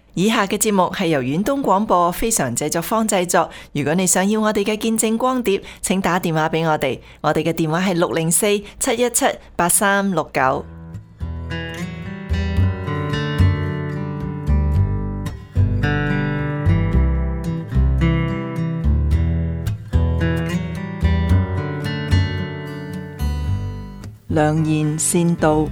以下嘅節目係由遠東廣播非常製作坊製作。如果你想要我哋嘅見證光碟，請打電話俾我哋。我哋嘅電話係604-717-8369。良言善道。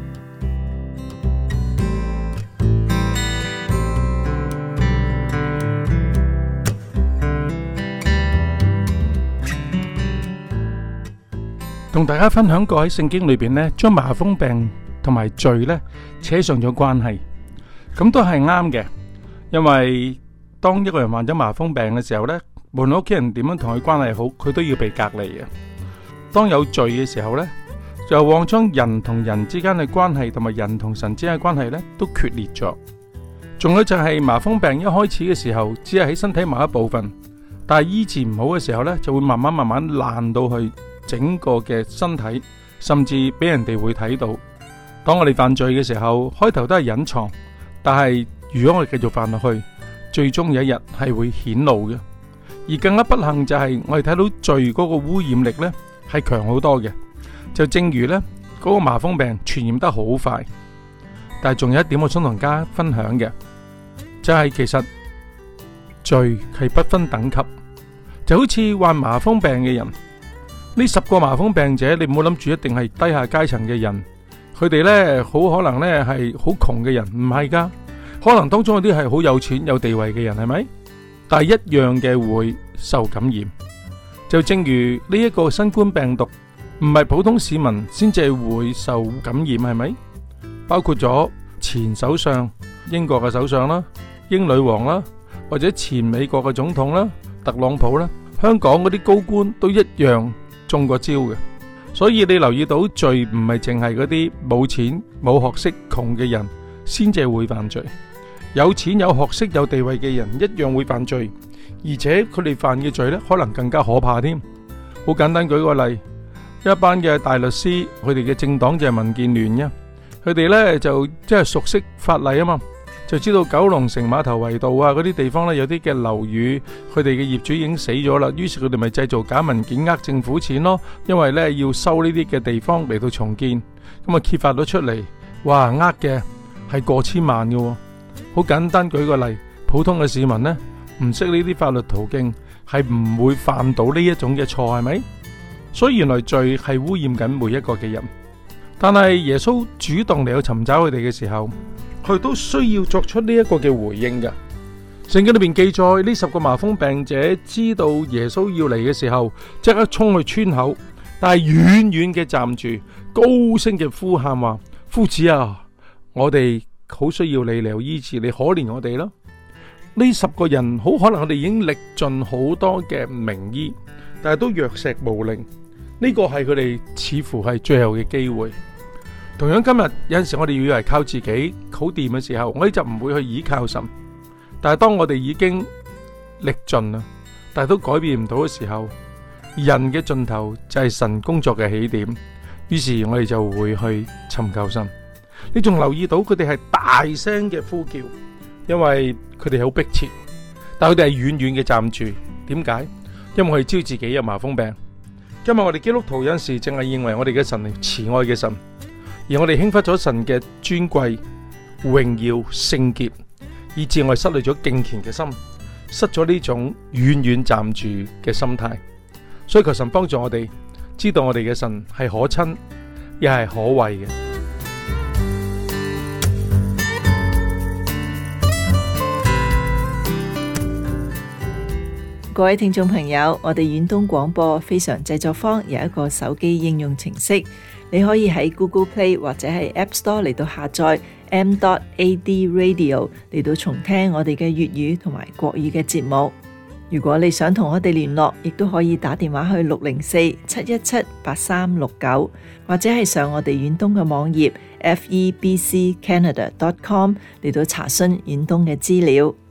同大家分享過喺聖經裏邊呢，將麻風病同埋罪呢扯上咗關係，咁都係啱嘅。因為當一個人患咗麻風病嘅時候呢，無論屋企人點樣同佢關係好，佢都要被隔離嘅。當有罪嘅時候呢，就往往將人同人之間嘅關係同埋人同神之間嘅關係呢都決裂咗。仲有就係麻風病一開始嘅時候，只係喺身體某一部分，但係醫治唔好嘅時候呢，就會慢慢爛到去整個嘅身體，甚至俾人哋會睇到。當我哋犯罪嘅時候，開頭都係隱藏，但係如果我哋繼續犯落去，最終有一日係會顯露嘅。而更加不幸就係我哋睇到罪嗰個污染力呢係強好多嘅。就正如呢嗰個麻風病傳染得好快，但係仲有一點我想同大家分享嘅，就係其實罪係不分等級，就好似患麻風病嘅人。呢10個麻風病者，你唔好諗住一定係低下階層嘅人，佢哋呢好可能呢係好窮嘅人，唔係噶，可能當中有啲係好有錢有地位嘅人，係咪？但係一樣嘅會受感染。就正如呢一個新冠病毒，唔係普通市民先至會受感染，係咪？包括咗前首相英國嘅首相啦、英女王啦，或者前美國嘅總統啦、特朗普啦，香港嗰啲高官都一樣中過招嘅。所以你留意到罪唔係淨係嗰啲冇錢冇學識窮嘅人先至會犯罪，有錢有學識有地位嘅人一樣會犯罪，而且佢哋犯嘅罪呢可能更加可怕添。好簡單舉個例，一班嘅大律師，佢哋嘅政黨就係民建聯嘅，佢哋呢就即係熟悉法例啊嘛，就知道九龍城碼頭圍道啊嗰啲地方呢有啲嘅樓宇，佢哋嘅業主已經死咗啦，於是佢哋咪製造假文件呃政府錢咯，因為呢要收呢啲嘅地方嚟到重建，咁啊揭發咗出嚟，哇呃嘅係過千萬嘅。好簡單舉個例，普通嘅市民呢唔識呢啲法律途徑，係唔會犯到呢一種嘅錯，係咪？所以原來罪係污染緊每一個嘅人，但係耶穌主動嚟去尋找佢哋嘅時候，佢都需要作出呢一個嘅回應嘅。聖經裏邊記載呢10個麻風病者知道耶穌要嚟嘅時候，即刻衝去村口，但係遠遠嘅站住，高聲嘅呼喊話：夫子啊，我哋好需要你嚟醫治，你可憐我哋啦。呢10個人好可能我哋已經歷盡好多嘅名醫，但係都藥石無靈。呢個係佢哋似乎係最後嘅機會。同樣今日有陣時我哋以為靠自己好掂嘅時候，我哋就唔會去依靠神。但係當我哋已經歷盡啦，但係都改變唔到嘅時候，人嘅盡頭就係神工作嘅起點。於是我哋就會去尋求神。你仲留意到佢哋係大聲嘅呼叫，因為佢哋好迫切，但係佢哋係遠遠嘅站住。點解？因為我哋知道自己有麻風病。今日我哋基督徒有陣時淨係認為我哋嘅神係慈愛嘅神，而我哋輕忽咗神嘅尊貴、榮耀、聖潔，以致我哋失去咗敬虔嘅心，失咗呢種遠遠站住嘅心態。所以求神幫助我哋，知道我哋嘅神係可親，亦係可畏嘅。 各位聽眾朋友，我哋遠東廣播非常製作坊有一個手機應用程式，你可以喺 Google Play 或者係 App Store 嚟到下載 m.ad radio 嚟到重聽我哋嘅粵語同埋國語嘅節目。如果你想同我哋聯絡，亦都可以打電話去604-717-8369，或者係上我哋遠東嘅網頁 febccanada.com 嚟到查詢遠東嘅資料。